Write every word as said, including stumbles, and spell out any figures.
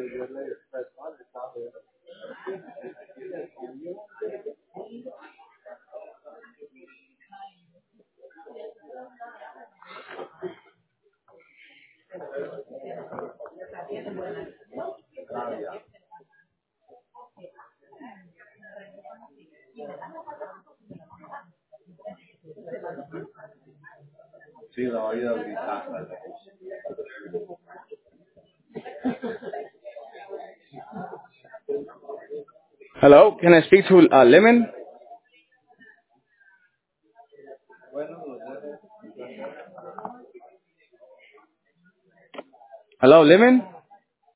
Sí, la vida ahorita. Hello, can I speak to uh, Lemon? Hello, Lemon?